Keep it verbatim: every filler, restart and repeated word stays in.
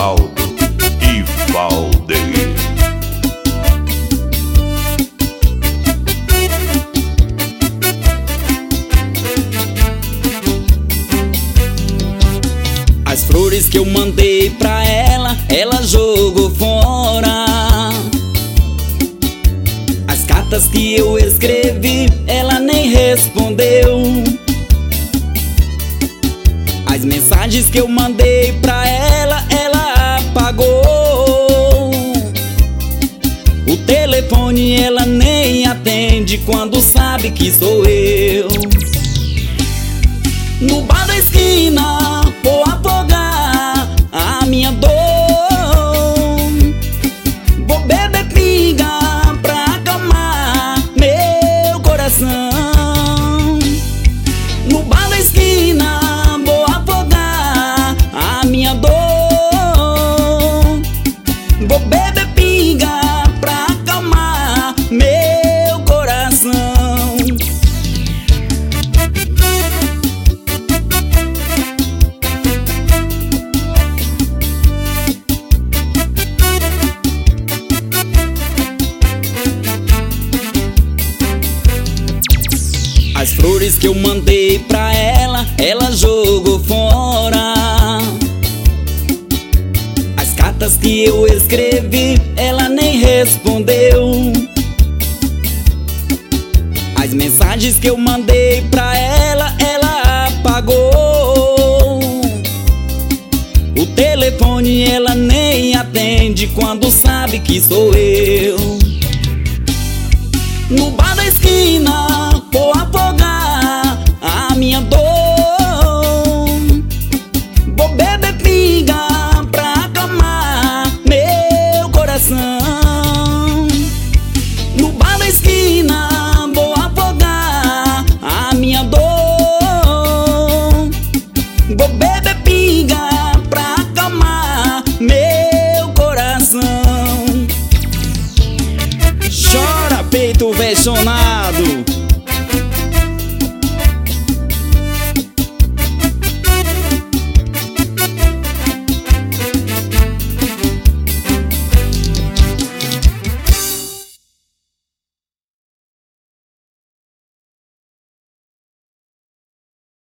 Ronaldo e Valdeir. As flores que eu mandei pra ela, ela jogou fora. As cartas que eu escrevi, ela nem respondeu. As mensagens que eu mandei pra ela, ela apagou. O telefone ela nem atende quando sabe que sou eu. No bar da esquina vou afogar a minha dor. Vou beber pinga pra acalmar meu coração. No bar da esquina vou afogar a minha dor. Vou beber pinga pra acalmar meu coração. As flores que eu mandei pra ela, ela jogou fora. As cartas que eu escrevi, ela nem respondeu. As mensagens que eu mandei pra ela, ela apagou. O telefone ela nem atende quando sabe que sou eu. No bar da esquina vou afogar a minha dor. Vou beber pinga pra acalmar meu coração. No bar da esquina vou afogar a minha dor. Vou beber pinga pra acalmar meu coração. Chora, peito versionado.